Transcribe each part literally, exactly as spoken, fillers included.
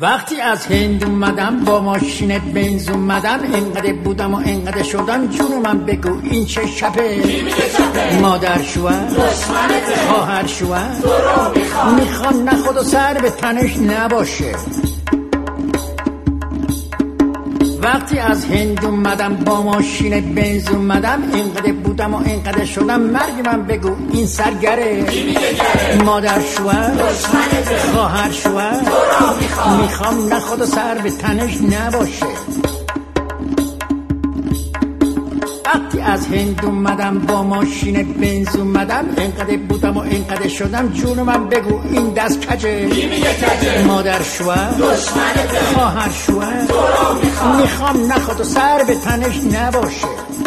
وقتی از هند اومدم با ماشین بنز اومدم، انقدر بودم و انقدر شدم، جون من بگو این چه شبه؟ مادر شوهر خواهر شوهر میخوان نه خود و سر به تنش نباشه. وقتی از هند اومدم با ماشین بنز اومدم، انقدر بودم و انقدر شدم، مرگ من بگو این سرگره؟ مادر شوهر خواهر شوهر میخوام نه خود و سر به تنش نباشه. وقتی از هند اومدم با ماشین بنز اومدم، انقدر بودم و انقدر شدم، جون من بگو این دست کجه؟ مادر شوهر خواهر شوهر میخوام نه خود و سر به تنش نباشه.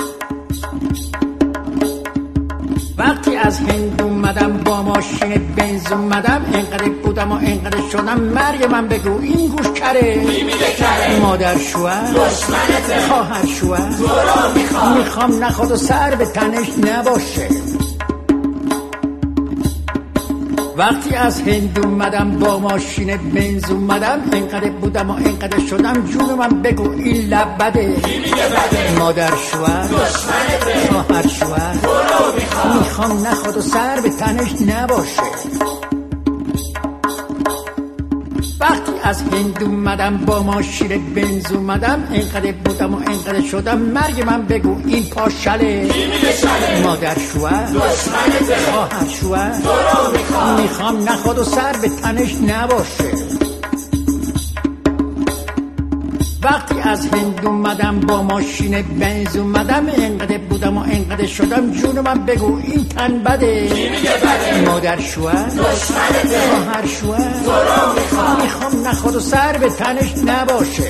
وقتی از هند اومدم با ماشین بنز اومدم، انقدر بودم و انقدر شدم، مرگ من بگو این گوش کره؟ مادر شوهر خواهر شوهر میخوام نه خود و سر به تنش نباشه. وقتی از هند اومدم با ماشین بنز اومدم، انقدر بودم و انقدر شدم، جون من بگو این لب بده؟ مادر شوهر خواهر شوهر میخوام نه خود و سر به تنش نباشه. وقتی از هند اومدم با ماشین بنز اومدم، انقدر بودم و انقدر شدم، مرگ من بگو این پاشله؟ مادر شوهر خواهر شوهر میخوام نه خود و سر به تنش نباشه. وقتی از هند اومدم با ماشین بنز اومدم، انقدر بودم و انقدر شدم، جون من بگو این تن بده؟ مادر شوهر خواهر شوهر میخوام نه خود و سر به تنش نباشه.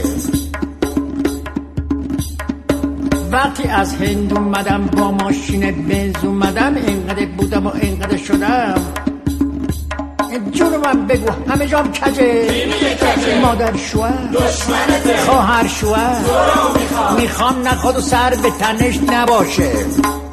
وقتی از هند اومدم با ماشین بنز اومدم، انقدر بودم و انقدر شدم، جون من بگو همه جام کجه؟ مادر شوهر خواهر شوهر میخوام نه خود و سر به تنش نباشه.